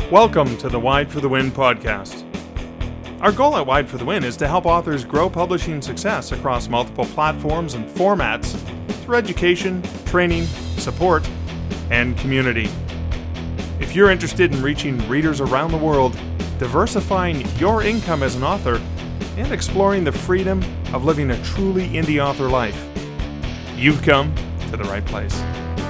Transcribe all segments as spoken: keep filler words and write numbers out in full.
Welcome to the Wide for the Win podcast. Our goal at Wide for the Win is to help authors grow publishing success across multiple platforms and formats through education, training, support, and community. If you're interested in reaching readers around the world, diversifying your income as an author, and exploring the freedom of living a truly indie author life, you've come to the right place.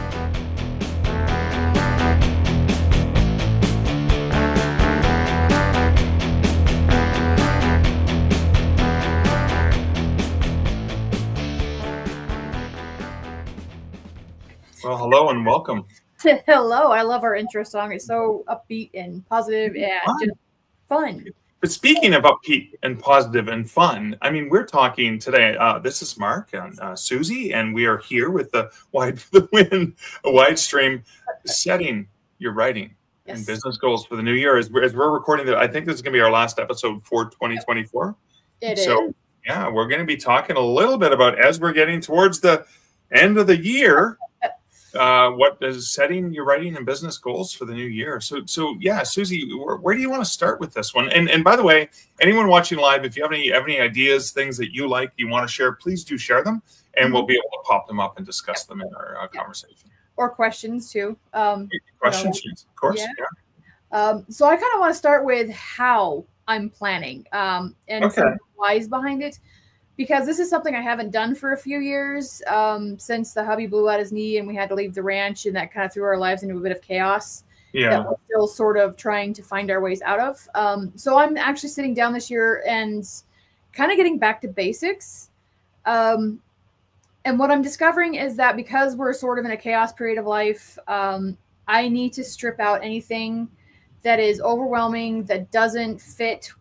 Well, hello and welcome. Hello. I love our intro song. It's so upbeat and positive and fun. just fun. But speaking of upbeat and positive and fun, I mean, we're talking today. Uh, this is Mark and uh, Susie, and we are here with the Wide for the Win, a wide stream setting your writing yes. and business goals for the new year. As we're, as we're recording that, I think this is going to be our last episode for twenty twenty-four. It so, is. yeah, we're going to be talking a little bit about as we're getting towards the end of the year. Uh, what is setting your writing and business goals for the new year? So, so yeah, Susie, where, where do you want to start with this one? And and by the way, anyone watching live, if you have any have any ideas, things that you like, you want to share, please do share them, and mm-hmm. we'll be able to pop them up and discuss them in our uh, conversation. Or questions too. Um, questions, you know, of course. Yeah. yeah. Um, so I kind of want to start with how I'm planning um, and okay. some whys behind it. Because this is something I haven't done for a few years um, since the hubby blew out his knee and we had to leave the ranch, and that kind of threw our lives into a bit of chaos yeah. that we're still sort of trying to find our ways out of. Um, so I'm actually sitting down this year and kind of getting back to basics. Um, and what I'm discovering is that because we're sort of in a chaos period of life, um, I need to strip out anything that is overwhelming, that doesn't fit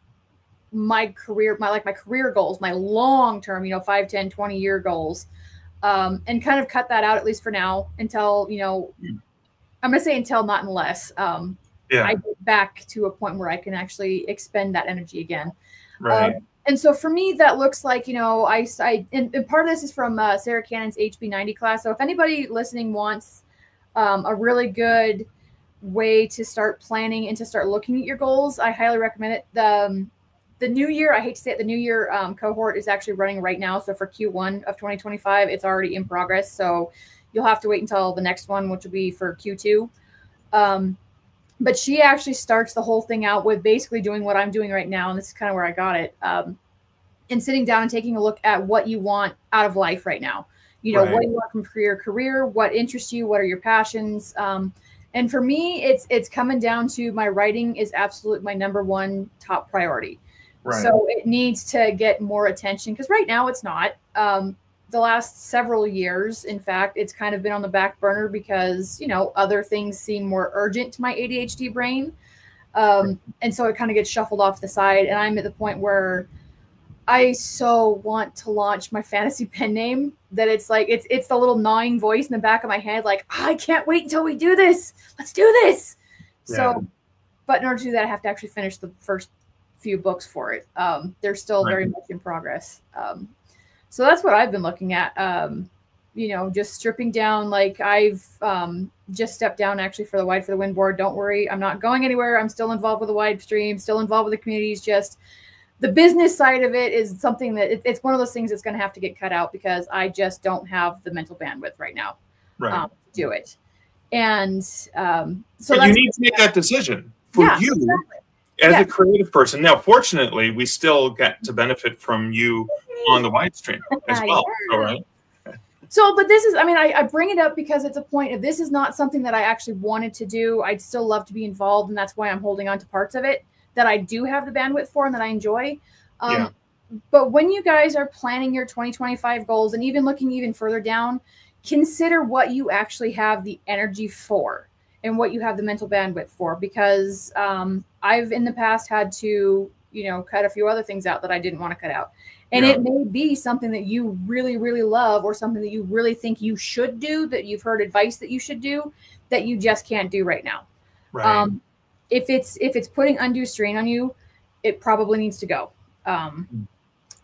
my career, my like my career goals, my long-term, you know, five, ten, twenty year goals, um, and kind of cut that out, at least for now, until, you know, I'm going to say until, not unless um, yeah. I get back to a point where I can actually expend that energy again. Right. Um, and so for me, that looks like, you know, I, I and, and part of this is from uh, Sarah Cannon's H B ninety class. So if anybody listening wants um, a really good way to start planning and to start looking at your goals, I highly recommend it. The, um, The new year, I hate to say it, the new year um, cohort is actually running right now. So for Q one of twenty twenty-five, it's already in progress. So you'll have to wait until the next one, which will be for Q two. Um, but she actually starts the whole thing out with basically doing what I'm doing right now. And this is kind of where I got it. Um, and sitting down and taking a look at what you want out of life right now. You know, right. what you want from your career, what interests you, what are your passions. Um, and for me, it's it's coming down to my writing is absolutely my number one top priority. Right. So it needs to get more attention because right now it's not. Um, the last several years, in fact, it's kind of been on the back burner because, you know, other things seem more urgent to my A D H D brain. Um, and so it kind of gets shuffled off the side. And I'm at the point where I so want to launch my fantasy pen name that it's like, it's, it's the little gnawing voice in the back of my head. Like, I can't wait until we do this. Let's do this. Yeah. So, but in order to do that, I have to actually finish the first few books for it. Um, they're still right. very much in progress. Um, so that's what I've been looking at. Um, you know, just stripping down, like I've um, just stepped down actually for the Wide for the Win board. Don't worry. I'm not going anywhere. I'm still involved with the Wide stream, still involved with the communities. Just the business side of it is something that it, it's one of those things that's going to have to get cut out because I just don't have the mental bandwidth right now right. um, to do it. And um, so but that's you need to make that decision for yeah, you. Exactly. As yeah. a creative person. Now, fortunately, we still get to benefit from you on the wide stream as well. yeah. All right. So, but this is, I mean, I, I bring it up because it's a point of this is not something that I actually wanted to do. I'd still love to be involved. And that's why I'm holding on to parts of it that I do have the bandwidth for and that I enjoy. Um, yeah. But when you guys are planning your twenty twenty-five goals and even looking even further down, consider what you actually have the energy for. And what you have the mental bandwidth for, because um, I've in the past had to, you know, cut a few other things out that I didn't want to cut out. And yeah. it may be something that you really, really love or something that you really think you should do, that you've heard advice that you should do, that you just can't do right now. Right. Um, if it's if it's putting undue strain on you, it probably needs to go. Um,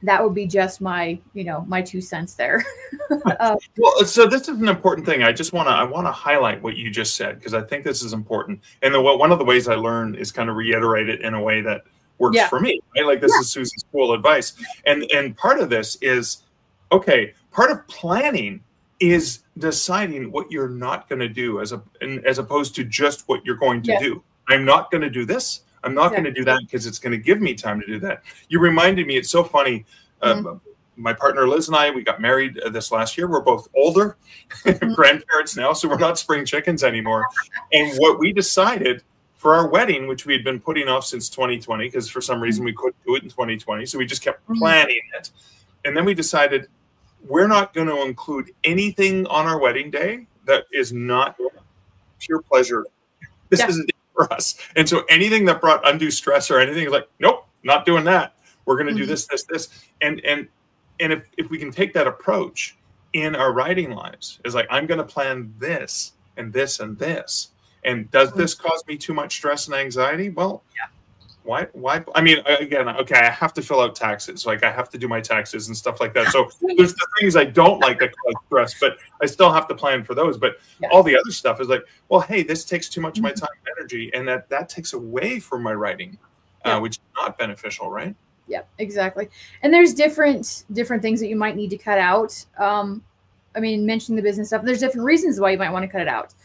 that would be just my, you know, my two cents there. uh, well, so this is an important thing. I just want to, I want to highlight what you just said, because I think this is important. And the, one of the ways I learn is kind of reiterate it in a way that works yeah. for me, right? Like this yeah. is Susie's cool advice. And, and part of this is, okay, part of planning is deciding what you're not going to do as a, as opposed to just what you're going to yeah. do. I'm not going to do this. I'm not exactly. going to do that because it's going to give me time to do that. You reminded me, it's so funny. Mm-hmm. Uh, my partner Liz and I, we got married uh, this last year. We're both older, mm-hmm. grandparents now, so we're not spring chickens anymore. And what we decided for our wedding, which we had been putting off since twenty twenty, because for some reason we couldn't do it in twenty twenty, so we just kept mm-hmm. planning it. And then we decided we're not going to include anything on our wedding day that is not pure pleasure. This yeah. is a for us. And so anything that brought undue stress or anything is like, nope, not doing that. We're going to mm-hmm. do this, this, this. And, and, and if, if we can take that approach in our writing lives, is like, I'm going to plan this and this and this. And does mm-hmm. this cause me too much stress and anxiety? Well, yeah. Why? Why? I mean, again, okay, I have to fill out taxes. Like I have to do my taxes and stuff like that. So there's the things I don't like that cause stress, but I still have to plan for those. But yeah. all the other stuff is like, well, hey, this takes too much of my time and energy, and that that takes away from my writing, yeah. uh, which is not beneficial, right? Yeah, exactly. And there's different different things that you might need to cut out. Um, I mean, mentioning the business stuff, there's different reasons why you might want to cut it out.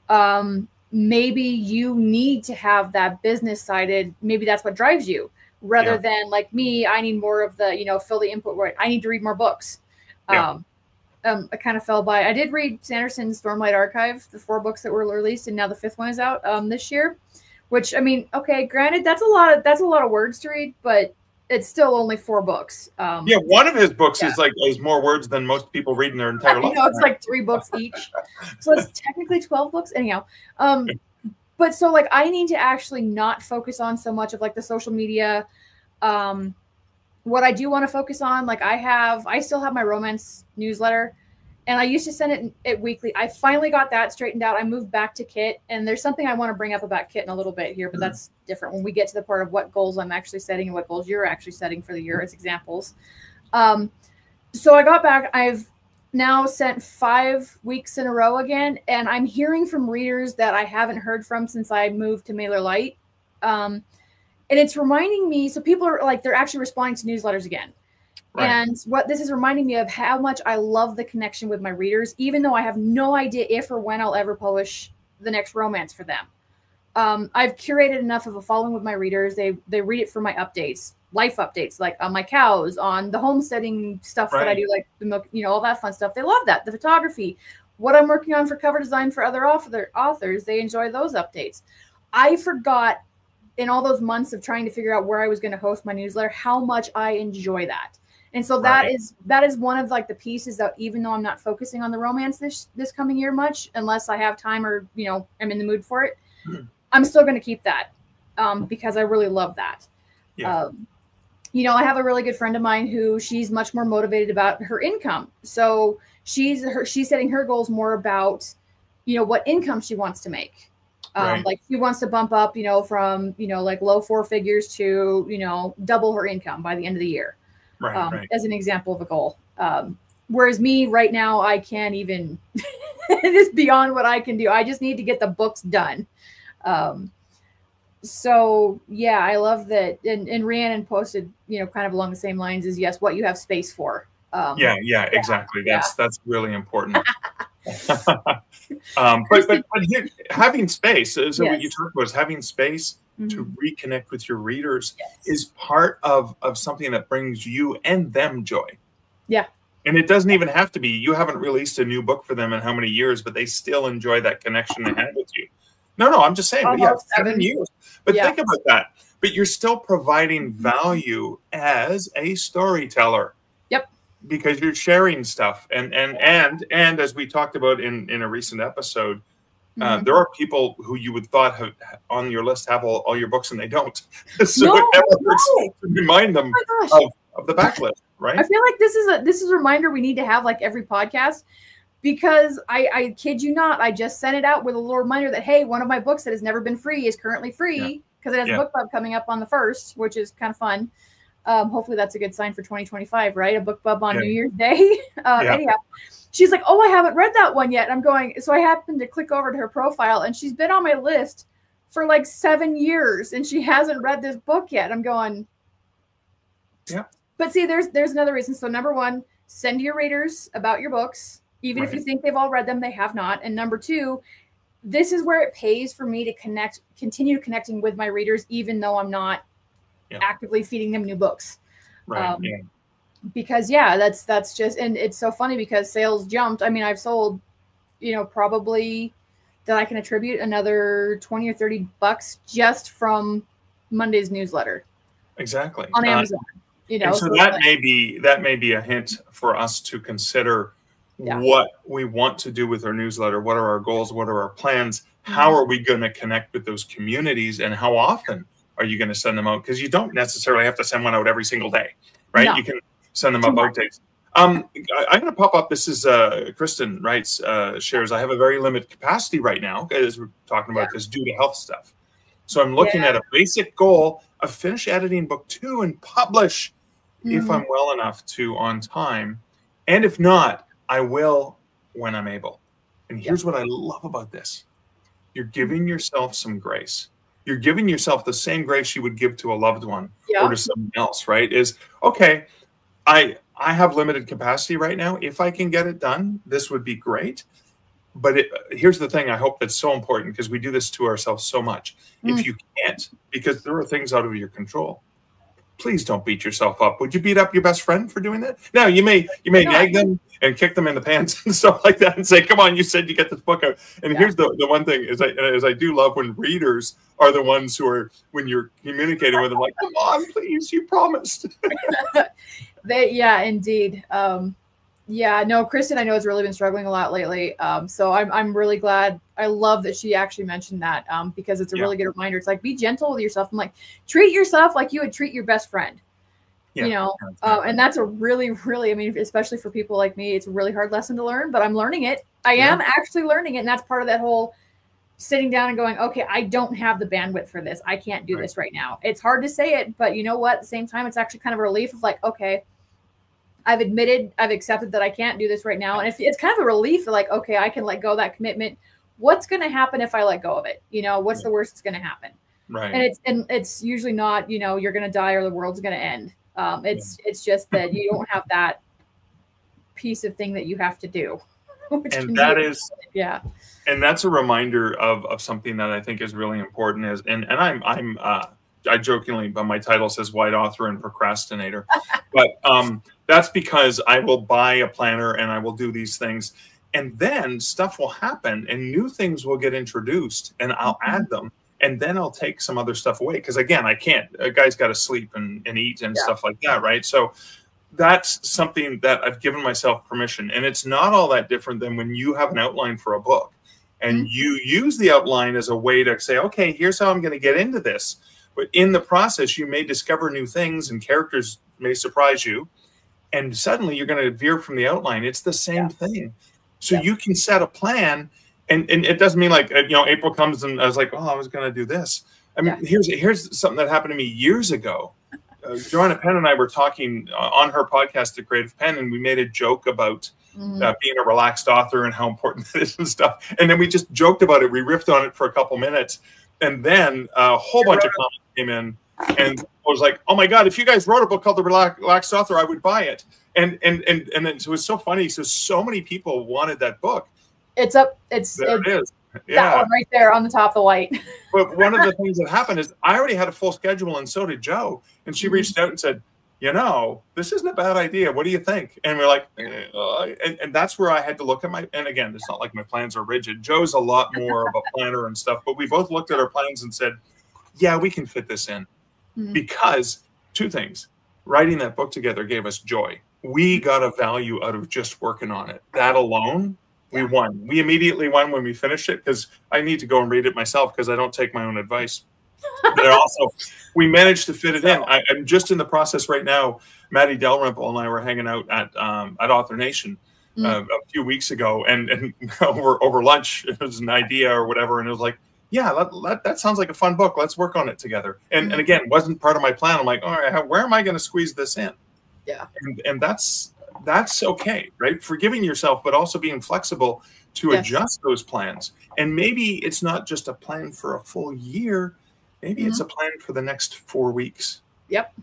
Um, maybe you need to have that business sided. Maybe that's what drives you rather yeah. than like me. I need more of the, you know, fill the input where I need to read more books. Yeah. Um, um, I kind of fell by, I did read Sanderson's Stormlight Archive, the four books that were released. And now the fifth one is out um, this year, which I mean, okay, granted, that's a lot of, that's a lot of words to read, but it's still only four books. Um, yeah, one of his books yeah. is like is more words than most people read in their entire life. You know, it's like three books each, so it's technically twelve books. Anyhow, um, but so like I need to actually not focus on so much of like the social media. Um, what I do want to focus on, like I have, I still have my romance newsletter, and I used to send it, it weekly. I finally got that straightened out. I moved back to Kit, and there's something I want to bring up about Kit in a little bit here, but mm-hmm. that's different when we get to the part of what goals I'm actually setting and what goals you're actually setting for the year as examples. Um, so I got back. I've now sent five weeks in a row again, and I'm hearing from readers that I haven't heard from since I moved to MailerLite. Um, and it's reminding me, so people are like, they're actually responding to newsletters again. Right. And what this is reminding me of how much I love the connection with my readers, even though I have no idea if or when I'll ever publish the next romance for them. Um, I've curated enough of a following with my readers. They they read it for my updates, life updates, like on my cows, on the homesteading stuff right. that I do, like the milk, you know, all that fun stuff. They love that. The photography, what I'm working on for cover design for other author, authors, they enjoy those updates. I forgot in all those months of trying to figure out where I was going to host my newsletter, how much I enjoy that. And so that right. is that is one of like the pieces that even though I'm not focusing on the romance this this coming year much, unless I have time or, you know, I'm in the mood for it, mm-hmm. I'm still going to keep that um, because I really love that. Yeah. Um, you know, I have a really good friend of mine who she's much more motivated about her income. So she's her she's setting her goals more about, you know, what income she wants to make. Um, right. Like she wants to bump up, you know, from, you know, like low four figures to, you know, double her income by the end of the year. Right, um, right. As an example of a goal. Um, whereas me right now, I can't even, it is beyond what I can do. I just need to get the books done. Um, so yeah, I love that. And, and Rhiannon posted, you know, kind of along the same lines as yes, what you have space for. Um, yeah, yeah, yeah, exactly. That's, yeah. that's really important. um, but, but, but here, having space, so yes. what you talked about is having space mm-hmm. to reconnect with your readers yes. is part of, of something that brings you and them joy. Yeah. And it doesn't even have to be, you haven't released a new book for them in how many years, but they still enjoy that connection they had with you. No, no, I'm just saying, but yeah, seven years. But yeah. think about that. But you're still providing value as a storyteller. Yep. Because you're sharing stuff. And and and and as we talked about in, in a recent episode, uh, mm-hmm. there are people who you would thought have, on your list have all, all your books and they don't. so no, it never hurts no. to remind them oh of, of the backlist, right? I feel like this is a this is a reminder we need to have like every podcast. Because I, I kid you not, I just sent it out with a little reminder that, hey, one of my books that has never been free is currently free because yeah. it has yeah. a book club coming up on the first, which is kind of fun. Um, hopefully that's a good sign for twenty twenty-five, right? A book club on Yeah. New Year's Day. Uh, Yeah. Anyhow, she's like, oh, I haven't read that one yet. And I'm going, so I happened to click over to her profile, and she's been on my list for like seven years, and she hasn't read this book yet. I'm going, yeah. But see, there's there's another reason. So number one, send your readers about your books. Even Right. if you think they've all read them, they have not. And number two, this is where it pays for me to connect, continue connecting with my readers, even though I'm not Yeah. actively feeding them new books. Right. Um, yeah. Because yeah, that's that's just, and it's so funny because sales jumped. I mean, I've sold, you know, probably that I can attribute another twenty or thirty bucks just from Monday's newsletter Exactly. on Uh, Amazon. You know, and so so that like, may be that may be a hint for us to consider Yeah. what we want to do with our newsletter. What are our goals? What are our plans? How are we going to connect with those communities? And how often are you going to send them out? Because you don't necessarily have to send one out every single day, right? No. You can send them Too up much. outdates. Um, I, I'm going to pop up. This is uh, Kristen writes, uh, shares. I have a very limited capacity right now as we're talking about Yeah. this due to health stuff. So I'm looking Yeah. at a basic goal of finish editing book two and publish if Mhm. I'm well enough to on time. And if not, I will when I'm able. And here's what I love about this. You're giving yourself some grace. You're giving yourself the same grace you would give to a loved one Yeah. or to someone else, right? Is, okay, I I have limited capacity right now. If I can get it done, this would be great. But it, here's the thing I hope that's so important, because we do this to ourselves so much. Mm. If you can't, because there are things out of your control, please don't beat yourself up. Would you beat up your best friend for doing that? Now, you may you may No. nag them and kick them in the pants and stuff like that and say, come on, you said you get this book out. And Yeah. here's the, the one thing is I, is I do love when readers are the ones who are, when you're communicating with them, like, come on, please, you promised. They, yeah, indeed. Um, yeah, no, Kristen, I know has really been struggling a lot lately. Um, so I'm, I'm really glad. I love that she actually mentioned that um, because it's a Yeah. really good reminder. It's like, be gentle with yourself. I'm like, treat yourself like you would treat your best friend. Yeah. You know, uh, and that's a really, really, I mean, especially for people like me, it's a really hard lesson to learn, but I'm learning it. I Yeah. am actually learning it. And that's part of that whole sitting down and going, okay, I don't have the bandwidth for this. I can't do Right. this right now. It's hard to say it, but you know what? At the same time, it's actually kind of a relief of like, okay, I've admitted, I've accepted that I can't do this right now. And if it's kind of a relief, like, okay, I can let go of that commitment. What's going to happen if I let go of it? You know, what's Yeah. the worst that's going to happen? Right. And it's, and it's usually not, you know, you're going to die or the world's going to end. Um, it's, it's just that you don't have that piece of thing that you have to do. which can and be that a- is yeah. and that's a reminder of, of something that I think is really important is, and, and I'm, I'm, uh, I jokingly, but my title says white author and procrastinator, but, um, that's because I will buy a planner and I will do these things, and then stuff will happen and new things will get introduced and I'll Mhm. add them. And then I'll take some other stuff away. Cause again, I can't, a guy's got to sleep and, and eat and Yeah. stuff like that. Right. So that's something that I've given myself permission. And it's not all that different than when you have an outline for a book and Mhm. you use the outline as a way to say, okay, here's how I'm going to get into this. But in the process, you may discover new things and characters may surprise you. And suddenly you're going to veer from the outline. It's the same Yeah. thing. So Yeah. you can set a plan. And, and it doesn't mean like, uh, you know, April comes and I was like, oh, I was going to do this. I mean, Yeah. here's here's something that happened to me years ago. Uh, Joanna Penn and I were talking uh, on her podcast, The Creative Pen, and we made a joke about Mhm. uh, being a relaxed author and how important that is and stuff. And then we just joked about it. We riffed on it for a couple minutes. And then a whole bunch of comments came in. And I was like, oh my God, if you guys wrote a book called The Relax- Relaxed Author, I would buy it. And and and and then, so it was so funny. So, so many people wanted that book. It's up. It's, There it's it is. that Yeah. one right there on the top of the white. But one of the things that happened is I already had a full schedule and so did Joe. And she Mhm. reached out and said, you know, this isn't a bad idea. What do you think? And we're like, eh, uh, and, and that's where I had to look at my, and again, it's not like my plans are rigid. Joe's a lot more of a planner and stuff, but we both looked at our plans and said, yeah, we can fit this in. Mhm. Because two things, writing that book together gave us joy. We got a value out of just working on it. That alone, we Yeah. won. We immediately won when we finished it because I need to go and read it myself because I don't take my own advice. But also, we managed to fit it in. I, I'm just in the process right now. Maddie Dalrymple and I were hanging out at um, at Author Nation uh, Mm. a few weeks ago, and and over over lunch, it was an idea or whatever, and it was like, yeah, that, that, that sounds like a fun book. Let's work on it together. And, Mm-hmm. and again, wasn't part of my plan. I'm like, all right, how, where am I going to squeeze this in? Yeah. And, and that's, that's okay, right? Forgiving yourself, but also being flexible to Yes. adjust those plans. And maybe it's not just a plan for a full year. Maybe mm-hmm. it's a plan for the next four weeks. Yep.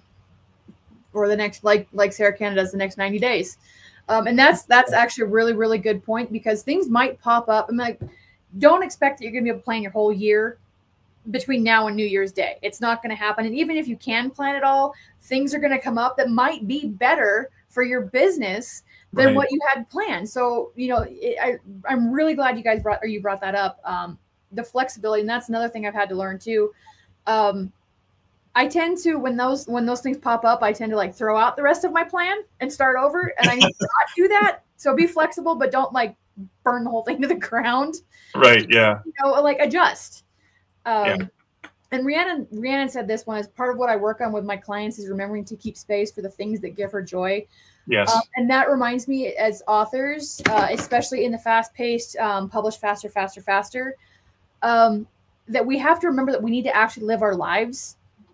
Or the next, like, like Sarah Canada does, the next ninety days. Um, and that's, that's actually a really, really good point, because things might pop up. I'm like, don't expect that you're going to be able to plan your whole year between now and New Year's Day. It's not going to happen. And even if you can plan it all, things are going to come up that might be better for your business than right. what you had planned. So, you know, it, I, I'm really glad you guys brought, or you brought that up, um, the flexibility. And that's another thing I've had to learn too. Um, I tend to, when those, when those things pop up, I tend to like throw out the rest of my plan and start over. And I need to not do that. So be flexible, but don't like burn the whole thing to the ground. Right. Yeah. You know, like adjust. Um, yeah. And Rhiannon, Rhiannon said this one is part of what I work on with my clients is remembering to keep space for the things that give her joy. Yes. Um, and that reminds me, as authors, uh, especially in the fast-paced, um, publish faster, faster, faster, um, that we have to remember that we need to actually live our lives,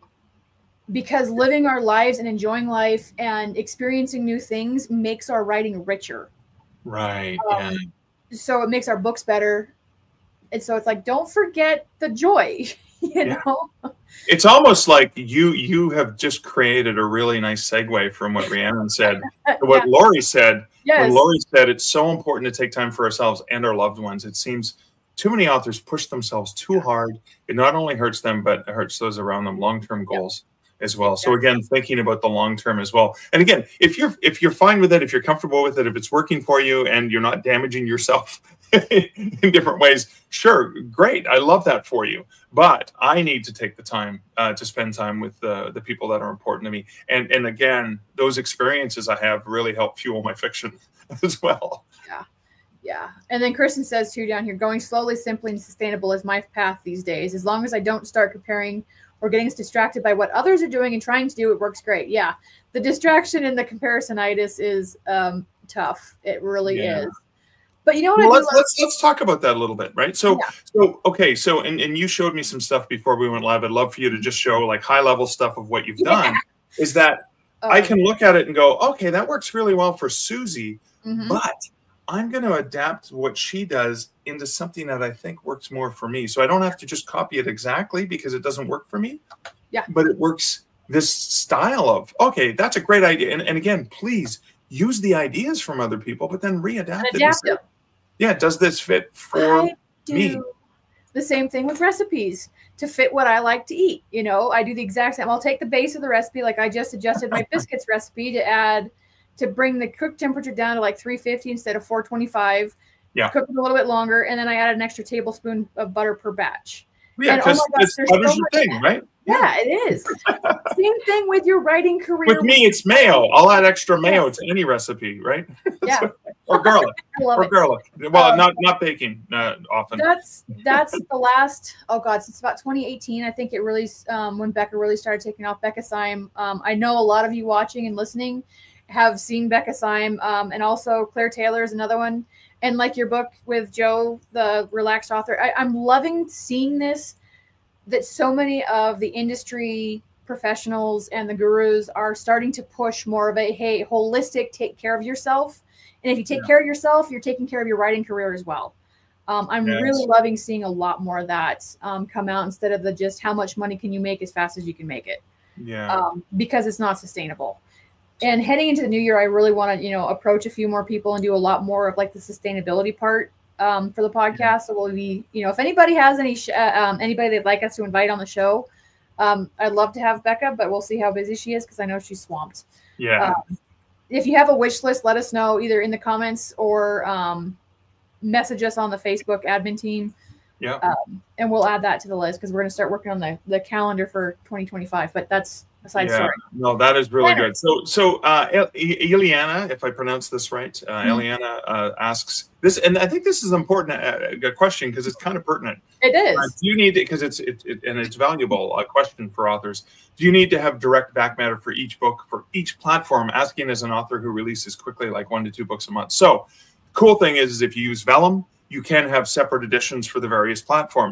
because living our lives and enjoying life and experiencing new things makes our writing richer. Right. Um, yeah. So it makes our books better. And so it's like, don't forget the joy. You yeah. know, it's almost like you you have just created a really nice segue from what Rhiannon said to what yeah. Lori said. Yes. When Lori said it's so important to take time for ourselves and our loved ones. It seems too many authors push themselves too hard. It not only hurts them, but it hurts those around them. Long-term goals yeah. as well. So yeah. again, thinking about the long term as well. And again, if you're if you're fine with it, if you're comfortable with it, if it's working for you, and you're not damaging yourself in different ways, sure, great. I love that for you. But I need to take the time uh, to spend time with the the people that are important to me. And and again, those experiences I have really help fuel my fiction as well. Yeah, yeah. And then Kristen says too down here, going slowly, simply, and sustainable is my path these days. As long as I don't start comparing or getting us distracted by what others are doing and trying to do, it works great. Yeah, the distraction and the comparisonitis is um, tough. It really yeah. is. But you know what? Well, I let's, let's let's talk about that a little bit, right? So, yeah. so okay, so and, and you showed me some stuff before we went live. I'd love for you to just show like high level stuff of what you've yeah. done. Is that um, I can look at it and go, okay, that works really well for Susie, mm-hmm. but I'm going to adapt what she does into something that I think works more for me. So I don't have to just copy it exactly because it doesn't work for me. Yeah, but it works. This style of okay, that's a great idea. And and again, please use the ideas from other people, but then readapt it. Adapt it. Yeah, does this fit for I do me? The same thing with recipes to fit what I like to eat. You know, I do the exact same. I'll take the base of the recipe, like I just adjusted my biscuits recipe to add, to bring the cook temperature down to like three fifty instead of four twenty-five. Yeah. Cook it a little bit longer, and then I added an extra tablespoon of butter per batch. Yeah, because oh it's butter's so your thing, right? Yeah, it is. Same thing with your writing career. With me, it's mayo. I'll add extra mayo to any recipe, right? Yeah. Or garlic. I love or it. garlic. Well, um, not not baking uh, often. That's that's the last. Oh God, since about twenty eighteen, I think it really um, when Becca really started taking off. Becca Syme. Um, I know a lot of you watching and listening have seen Becca Syme, um, and also Claire Taylor is another one. And like your book with Joe, the relaxed author, I, I'm loving seeing this. That so many of the industry professionals and the gurus are starting to push more of a, hey, holistic, take care of yourself. And if you take yeah. care of yourself, you're taking care of your writing career as well. Um, I'm yes. really loving seeing a lot more of that um, come out instead of the just how much money can you make as fast as you can make it. Yeah. Um, because it's not sustainable. And heading into the new year, I really want to, you know, approach a few more people and do a lot more of like the sustainability part. Um, for the podcast. So we'll be, you know, if anybody has any, sh- uh, um, anybody they'd like us to invite on the show, um, I'd love to have Becca, but we'll see how busy she is because I know she's swamped. Yeah. Um, if you have a wish list, let us know either in the comments or um, message us on the Facebook admin team. Yeah. Um, and we'll add that to the list because we're going to start working on the, the calendar for twenty twenty-five, but that's a side yeah. story. No, that is really good. So, so uh, Eliana, if I pronounce this right, uh, mm-hmm. Eliana uh, asks this, and I think this is an important uh, question because it's kind of pertinent. It is. Uh, do you need it because it's it, it and it's valuable? A question for authors: do you need to have direct back matter for each book for each platform? Asking as an author who releases quickly, like one to two books a month. So, cool thing is, is if you use Vellum, you can have separate editions for the various platforms.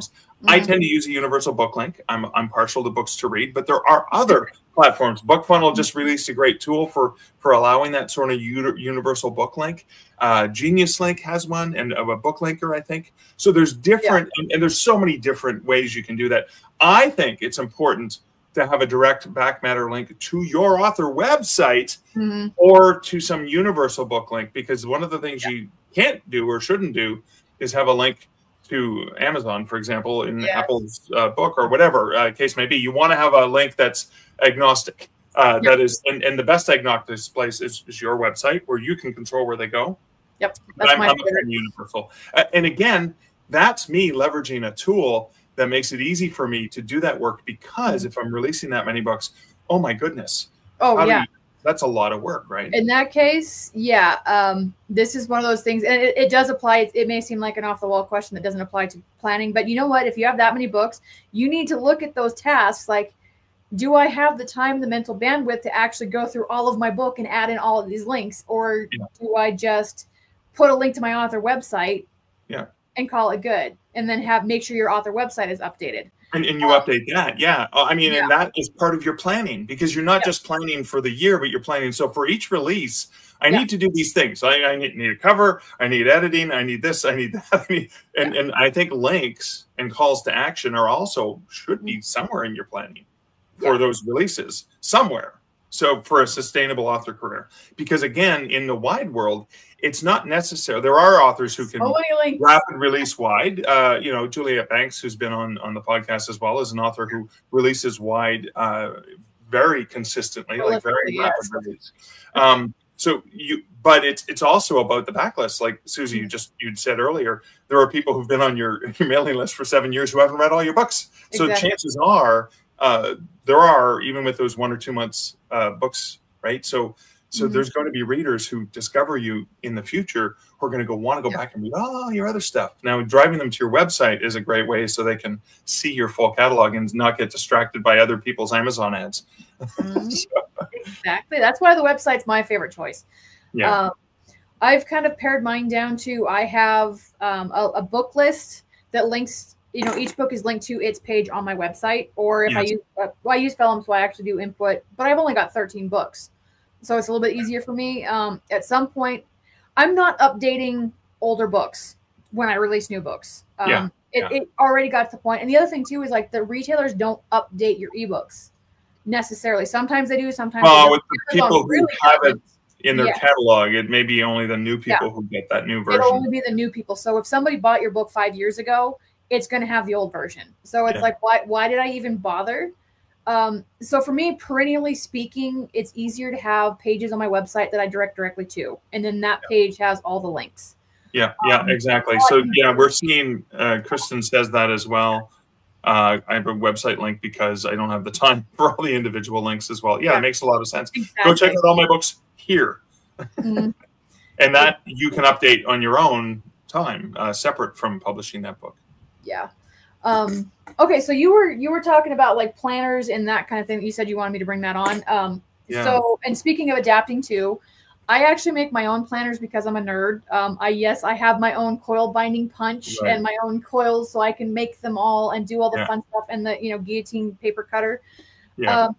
I tend to use a universal book link. I'm, I'm partial to Books to Read, but there are other platforms. BookFunnel just released a great tool for, for allowing that sort of universal book link. Uh, Genius Link has one, and a book linker, I think. So there's different, yeah. and, and there's so many different ways you can do that. I think it's important to have a direct back matter link to your author website mm-hmm. or to some universal book link, because one of the things yeah. you can't do or shouldn't do is have a link to Amazon, for example, in yes. Apple's uh, book or whatever uh, case may be. You want to have a link that's agnostic. Uh, yep. That is, and, and the best agnostic place is, is your website, where you can control where they go. Yep, that's I'm, my I'm favorite. a universal. Uh, and again, that's me leveraging a tool that makes it easy for me to do that work, because mm-hmm. if I'm releasing that many books, oh my goodness. Oh yeah. That's a lot of work, right? In that case, yeah, um, this is one of those things, and it, it does apply. It, it may seem like an off-the-wall question that doesn't apply to planning, but you know what? If you have that many books, you need to look at those tasks like, do I have the time, the mental bandwidth to actually go through all of my book and add in all of these links, or yeah. do I just put a link to my author website yeah. and call it good, and then have make sure your author website is updated? And, and you um, update that. Yeah. I mean, yeah. and that is part of your planning, because you're not yeah. just planning for the year, but you're planning. So for each release, I yeah. need to do these things. I, I need, need a cover. I need editing. I need this. I need that. I need, and, yeah. and I think links and calls to action are also should be somewhere in your planning for yeah. those releases somewhere. So for a sustainable author career, because again, in the wide world, it's not necessary. There are authors who can so rapid release wide. Uh, you know, Juliet Banks, who's been on, on the podcast as well, is an author who releases wide uh, very consistently, oh, like very yes. rapid release. Um, so you, but it's it's also about the backlist. Like Susie, you just you'd said earlier, there are people who've been on your, your mailing list for seven years who haven't read all your books. So exactly. chances are uh, there are, even with those one or two months uh, books, right? So so mm-hmm. there's going to be readers who discover you in the future who are going to go want to go yeah. back and read oh your other stuff. Now driving them to your website is a great way so they can see your full catalog and not get distracted by other people's Amazon ads. Mm-hmm. so. Exactly. That's why the website's my favorite choice. Yeah. Um, I've kind of pared mine down to, I have um, a, a book list that links, you know, each book is linked to its page on my website. Or if yes. I use, uh, well, I use Vellum, so I actually do input, but I've only got thirteen books. So it's a little bit easier for me. Um, at some point, I'm not updating older books when I release new books. Um, yeah. It, yeah. it already got to the point. And the other thing too is like the retailers don't update your ebooks necessarily. Sometimes they do, sometimes well, they with the people who really have it in their yes. catalog, it may be only the new people yeah. who get that new version. It'll only be the new people. So if somebody bought your book five years ago, it's going to have the old version. So it's yeah. like, why, why did I even bother? Um, so for me, perennially speaking, it's easier to have pages on my website that I direct directly to. And then that yeah. page has all the links. Yeah, yeah, um, exactly. So yeah, we're seeing, uh, Kristen says that as well. Uh, I have a website link because I don't have the time for all the individual links as well. Yeah, yeah. It makes a lot of sense. Exactly. Go check out all my books here. Mm-hmm. And that you can update on your own time, uh, separate from publishing that book. Yeah. Um, okay, so you were you were talking about like planners and that kind of thing. You said you wanted me to bring that on. Um, yeah. So, and speaking of adapting too, I actually make my own planners because I'm a nerd. Um, I yes, I have my own coil binding punch right. and my own coils, so I can make them all and do all the yeah. fun stuff and the you know guillotine paper cutter. Yeah. Um,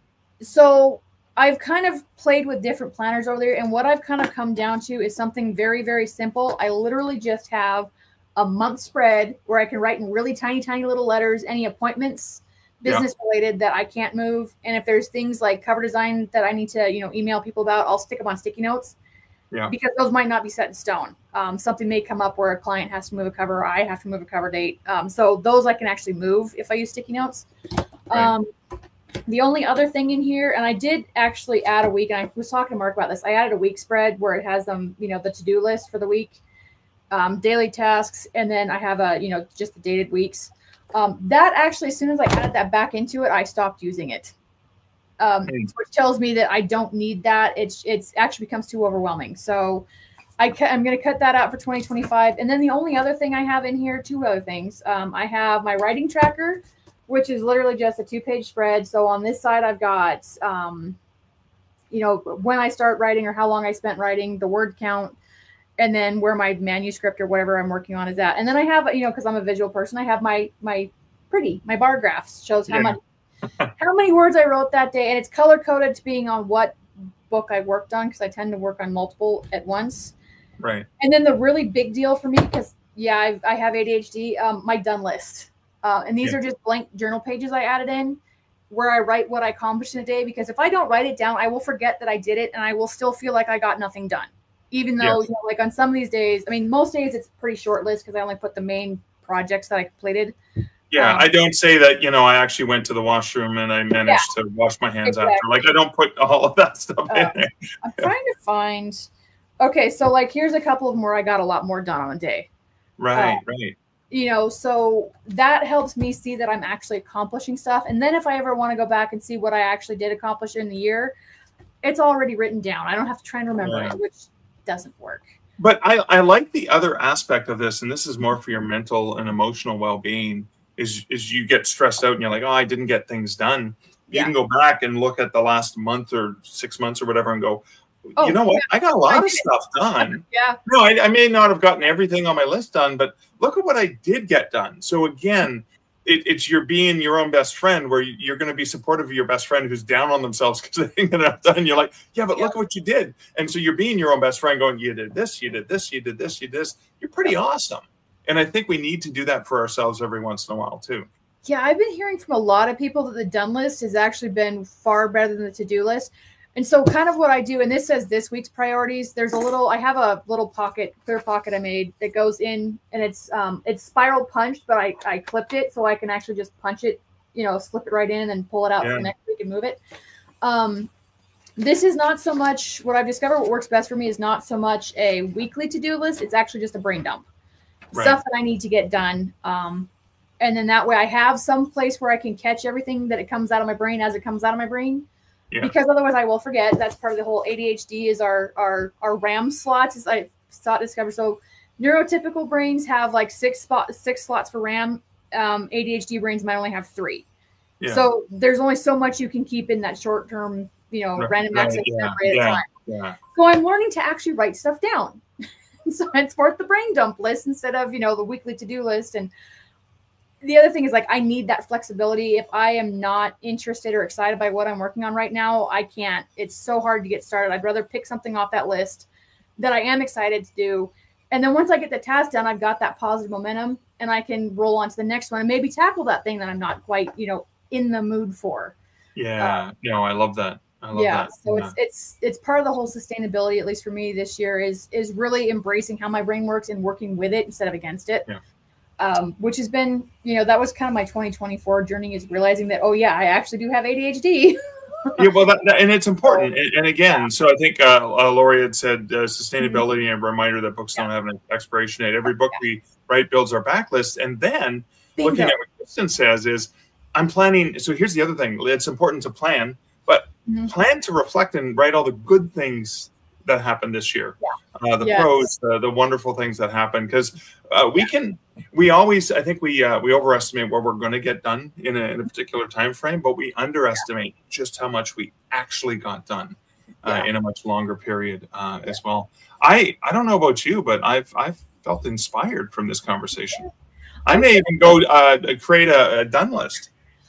so I've kind of played with different planners over there, and what I've kind of come down to is something very very simple. I literally just have a month spread where I can write in really tiny, tiny little letters, any appointments, business yeah. related that I can't move. And if there's things like cover design that I need to, you know, email people about, I'll stick them on sticky notes yeah. because those might not be set in stone. Um, something may come up where a client has to move a cover or I have to move a cover date. Um, so those I can actually move if I use sticky notes. Right. Um, the only other thing in here, and I did actually add a week, and I was talking to Mark about this. I added a week spread where it has them, you know, the to-do list for the week. Um, daily tasks, and then I have a, you know, just the dated weeks. Um, that actually, as soon as I added that back into it, I stopped using it, um, mm. which tells me that I don't need that. It's it's actually becomes too overwhelming. So I ca- I'm going to cut that out for twenty twenty-five. And then the only other thing I have in here, two other things. Um, I have my writing tracker, which is literally just a two-page spread. So on this side, I've got, um, you know, when I start writing or how long I spent writing, the word count, and then where my manuscript or whatever I'm working on is at. And then I have, you know, because I'm a visual person, I have my my pretty. My bar graphs shows how Yeah. much, how many words I wrote that day, and it's color coded to being on what book I worked on because I tend to work on multiple at once. Right. And then the really big deal for me, because yeah, I've, I have A D H D. Um, my done list, uh, and these Yeah. are just blank journal pages I added in, where I write what I accomplished in a day. Because if I don't write it down, I will forget that I did it, and I will still feel like I got nothing done. Even though, Yes. you know, like on some of these days, I mean, most days it's a pretty short list because I only put the main projects that I completed. Yeah, Um, I don't say that, you know, I actually went to the washroom and I managed to wash my hands Exactly. after. Like, I don't put all of that stuff Uh, in there. I'm trying to find. Okay, so like here's a couple of them where I got a lot more done on a day. Right, uh, right. You know, so that helps me see that I'm actually accomplishing stuff. And then if I ever want to go back and see what I actually did accomplish in the year, it's already written down. I don't have to try and remember Yeah. it, which doesn't work. But I, I like the other aspect of this, and this is more for your mental and emotional well-being, is, is you get stressed out and you're like, oh, I didn't get things done. You Yeah. can go back and look at the last month or six months or whatever and go, Oh, you know what? I got a I lot of did. stuff done. Yeah. No, I, I may not have gotten everything on my list done, but look at what I did get done. So again, it, it's you're being your own best friend, where you- you're going to be supportive of your best friend who's down on themselves because they didn't get enough done. You're like, yeah, but Yeah. look at what you did. And so you're being your own best friend going, you did this, you did this, you did this, you did this. You're pretty awesome. And I think we need to do that for ourselves every once in a while too. Yeah, I've been hearing from a lot of people that the done list has actually been far better than the to-do list. And so kind of what I do, and this says this week's priorities, there's a little, I have a little pocket, clear pocket I made that goes in, and it's um it's spiral punched, but I, I clipped it so I can actually just punch it, you know, slip it right in and then pull it out Yeah. for the next week and move it. Um, this is not so much, what I've discovered what works best for me is not so much a weekly to-do list. It's actually just a brain dump. Right. Stuff that I need to get done. Um, and then that way I have some place where I can catch everything that it comes out of my brain as it comes out of my brain. Yeah. Because otherwise I will forget. That's part of the whole A D H D is our our our RAM slots, as I saw discover. So neurotypical brains have like six spot six slots for RAM. Um, A D H D brains might only have three. Yeah. So there's only so much you can keep in that short term, you know, Right, random right, access yeah, memory at a yeah. time. Yeah. So I'm learning to actually write stuff down. So it's worth the brain dump list instead of, you know, the weekly to-do list. And the other thing is, like, I need that flexibility. If I am not interested or excited by what I'm working on right now, I can't. It's so hard to get started. I'd rather pick something off that list that I am excited to do. And then once I get the task done, I've got that positive momentum and I can roll on to the next one and maybe tackle that thing that I'm not quite, you know, in the mood for. Yeah. No, I love that. I love Yeah. that. So Yeah. it's it's it's part of the whole sustainability, at least for me this year, is is really embracing how my brain works and working with it instead of against it. Yeah. Um, which has been, you know, that was kind of my twenty twenty-four journey, is realizing that, oh yeah, I actually do have A D H D. Yeah, well, that, that- and it's important. And, and again, so I think uh, uh, Lori had said uh, sustainability and a reminder that books don't have an expiration date. Every book we write builds our backlist. And then Bingo. looking at what Kristen says is, I'm planning. So here's the other thing. It's important to plan, but Mhm. plan to reflect and write all the good things that happened this year. Uh, the Yes. pros, the, the wonderful things that happened. Because uh, we can, we always, I think we uh, we overestimate what we're going to get done in a, in a particular time frame, but we underestimate just how much we actually got done uh, Yeah. in a much longer period uh, as well. I I don't know about you, but I've I've felt inspired from this conversation. I may even go uh, create a, a done list.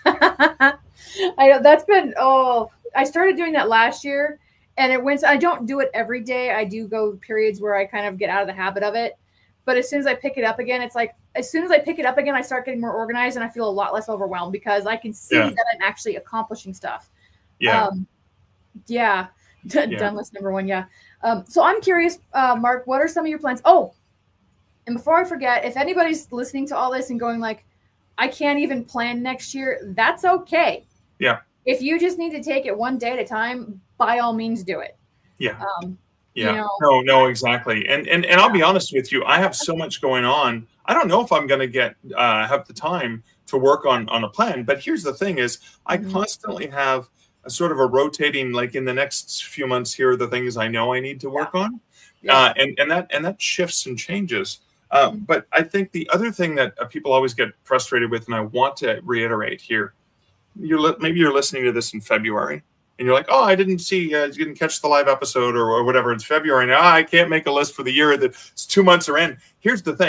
I know that's been, oh, I started doing that last year and it went, I don't do it every day. I do go periods where I kind of get out of the habit of it. But as soon as I pick it up again, it's like, as soon as I pick it up again, I start getting more organized and I feel a lot less overwhelmed because I can see Yeah. that I'm actually accomplishing stuff. Yeah. Um, yeah. Yeah. Done list number one. Yeah. Um, so I'm curious, uh, Mark, what are some of your plans? Oh, and before I forget, if anybody's listening to all this and going like, I can't even plan next year, that's okay. Yeah. If you just need to take it one day at a time, by all means do it. Yeah. Um, Yeah, you know, no, no, exactly. And and and I'll be honest with you, I have so much going on. I don't know if I'm going to get uh, have the time to work on on a plan. But here's the thing: is I Mhm. constantly have a sort of a rotating. Like in the next few months, here are the things I know I need to work on, yeah. uh, and and that and that shifts and changes. Uh, Mhm. But I think the other thing that uh, people always get frustrated with, and I want to reiterate here, you're li- maybe you're listening to this in February. And you're like, oh, I didn't see, uh, you didn't catch the live episode or, or whatever. It's February now. I can't make a list for the year. That it's two months are in. Here's the thing: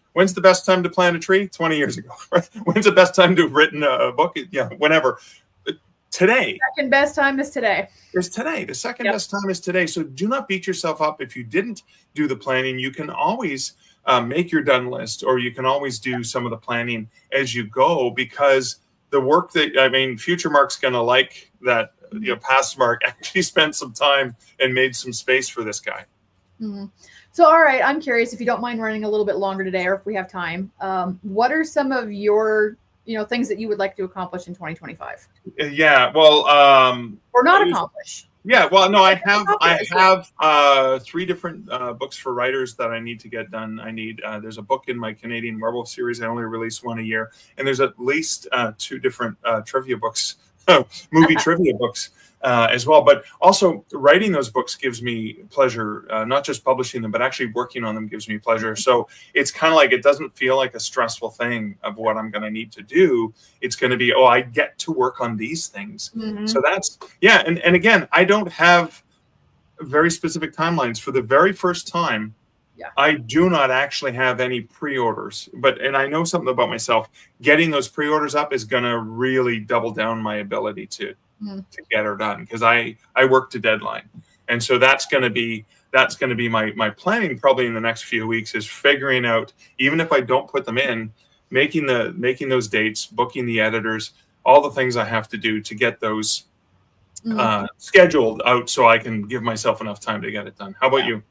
When's the best time to plant a tree? twenty years ago. Right? When's the best time to have written a book? Yeah, whenever. Today. Second best time is today. Is today. The second yep. best time is today. So do not beat yourself up if you didn't do the planning. You can always uh, make your done list, or you can always do some of the planning as you go, because the work that, I mean, future Mark's going to like that, you know, past Mark actually spent some time and made some space for this guy. Mm-hmm. So, all right, I'm curious, if you don't mind running a little bit longer today, or if we have time, um, what are some of your, you know, things that you would like to accomplish in twenty twenty-five? Yeah, well, um, or not accomplish. Yeah, well, no, I have I have uh, three different uh, books for writers that I need to get done. I need uh, there's a book in my Canadian Werewolf series. I only release one a year, and there's at least uh, two different uh, trivia books, movie trivia books uh, as well. But also writing those books gives me pleasure. Uh, not just publishing them, but actually working on them gives me pleasure. So it's kind of like, it doesn't feel like a stressful thing of what I'm going to need to do. It's going to be, oh, I get to work on these things. Mm-hmm. So that's, yeah. And, and again, I don't have very specific timelines. For the very first time, yeah. I do not actually have any pre-orders, but, and I know something about myself, getting those pre-orders up is going to really double down my ability to, mm. to get her done. Cause I, I work to deadline. And so that's going to be, that's going to be my, my planning probably in the next few weeks, is figuring out, even if I don't put them in, making the, making those dates, booking the editors, all the things I have to do to get those mm. uh, scheduled out so I can give myself enough time to get it done. How about yeah. you?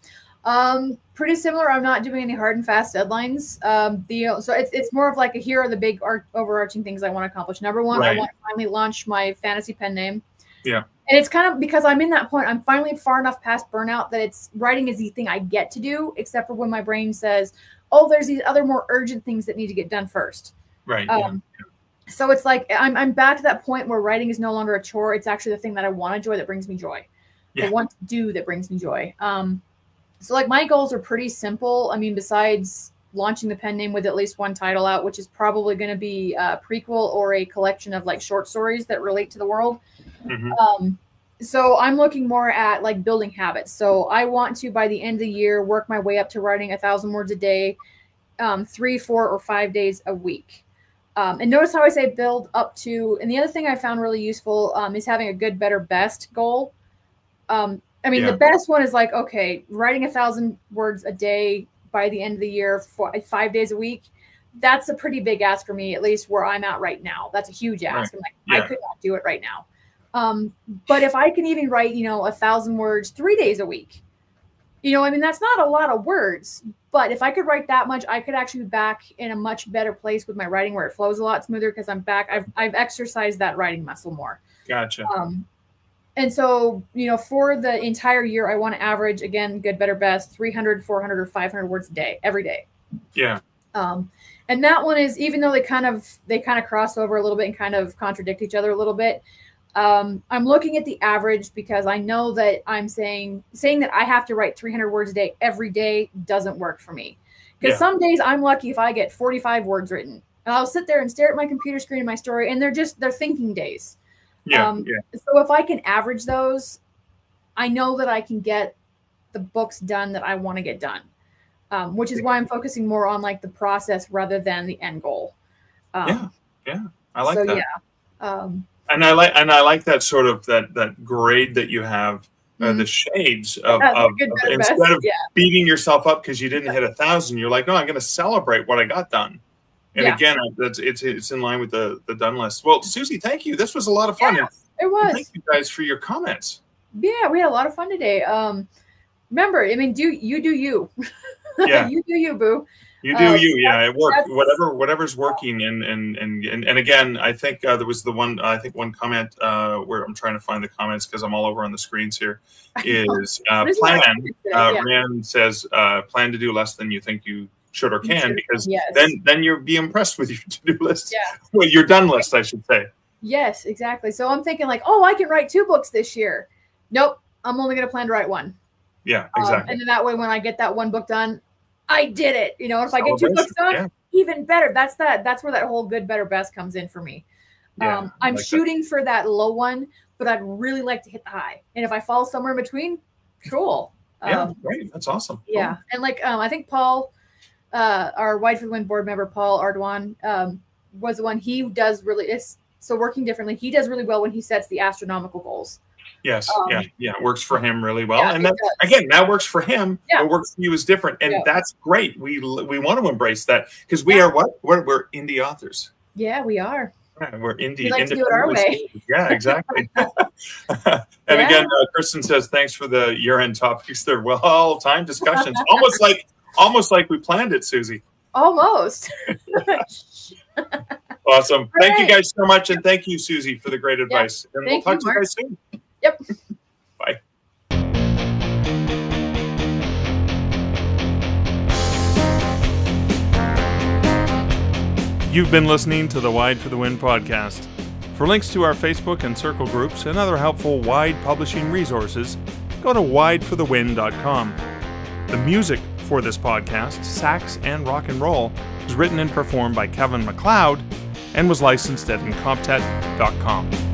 Um, pretty similar. I'm not doing any hard and fast deadlines. Um, the so it's it's more of like a, here are the big art, overarching things I want to accomplish. Number one, right. I want to finally launch my fantasy pen name. Yeah, and it's kind of because I'm in that point. I'm finally far enough past burnout that it's writing is the thing I get to do, except for when my brain says, "Oh, there's these other more urgent things that need to get done first." Right. Um, yeah. So it's like I'm I'm back to that point where writing is no longer a chore. It's actually the thing that I want to enjoy, that brings me joy. Yeah. I want to do that brings me joy. Um. So like my goals are pretty simple. I mean, besides launching the pen name with at least one title out, which is probably going to be a prequel or a collection of like short stories that relate to the world. Mm-hmm. Um, so I'm looking more at like building habits. So I want to, by the end of the year, work my way up to writing a thousand words a day, um, three, four, or five days a week. Um, and notice how I say build up to, and the other thing I found really useful um, is having a good, better, best goal. Um, I mean, yeah. the best one is like, okay, writing a thousand words a day by the end of the year, for five days a week. That's a pretty big ask for me, at least where I'm at right now. That's a huge ask. Right. I'm like, yeah. I could not do it right now. Um, but if I can even write, you know, a thousand words three days a week, you know, I mean, that's not a lot of words, but if I could write that much, I could actually be back in a much better place with my writing, where it flows a lot smoother because I'm back. I've, I've exercised that writing muscle more. Gotcha. Um, And so, you know, for the entire year, I want to average, again, good, better, best, three hundred, four hundred, or five hundred words a day, every day. Yeah. Um, and that one is, even though they kind of, they kind of cross over a little bit and kind of contradict each other a little bit. Um, I'm looking at the average because I know that I'm saying, saying that I have to write three hundred words a day every day doesn't work for me. Because yeah. some days I'm lucky if I get forty-five words written, and I'll sit there and stare at my computer screen and my story, and they're just, they're thinking days. Yeah, um, yeah. So if I can average those, I know that I can get the books done that I want to get done, um, which is why I'm focusing more on like the process rather than the end goal. Um, yeah, yeah, I like so, that. Yeah, um, and I like and I like that sort of that that grade that you have, uh, mm-hmm. the shades of, yeah, of, good, of instead best. of yeah. beating yourself up because you didn't hit a thousand, you're like, no, I'm going to celebrate what I got done. And yeah. again, that's it's it's in line with the the done list. Well, Susie, thank you. This was a lot of fun. Yeah, it was. And thank you guys for your comments. Yeah, we had a lot of fun today. Um, remember, I mean, do you do you? Yeah, you do you, boo. You do uh, you. Yeah, it worked. Whatever whatever's working. And and and and, and again, I think uh, there was the one. I think one comment uh, where I'm trying to find the comments because I'm all over on the screens here. Is uh, plan? Uh, yeah. Rand says uh, plan to do less than you think you should or can, because yes. then then you'll be impressed with your to-do list. Yeah. Well, your done list, I should say. Yes, exactly. So I'm thinking like, oh, I can write two books this year. Nope, I'm only going to plan to write one. Yeah, exactly. Um, and then that way, when I get that one book done, I did it. You know, if I get two books done, yeah. even better. That's that. That's where that whole good, better, best comes in for me. Yeah, um, I'm like shooting that. for that low one, but I'd really like to hit the high. And if I fall somewhere in between, cool. Yeah, um, great. That's awesome. Yeah, cool. and like um, I think Paul. uh, our Wide for the Win board member, Paul Ardoin, um, was the one. He does really, it's so working differently. He does really well when he sets the astronomical goals. Yes. Um, yeah. Yeah. It works for him really well. Yeah, and that, again, that works for him. Yeah. What works for you is different. And Yeah. that's great. We we want to embrace that because we Yeah. are what? We're, we're indie authors. Yeah, we are. Yeah, we're indie. We like to do it our way. Yeah, exactly. and Yeah. again, uh, Kristen says, thanks for the year-end topics. They're well-timed discussions. almost like almost like we planned it, Susie. Almost. Awesome. Great. Thank you guys so much. And thank you, Susie, for the great advice. And Thank we'll you, talk to you Mark. guys soon. Yep. Bye. You've been listening to the Wide for the Win podcast. For links to our Facebook and Circle groups and other helpful Wide publishing resources, go to wide for the win dot com. The music for this podcast, Sax and Rock and Roll, was written and performed by Kevin MacLeod and was licensed at incomptet dot com.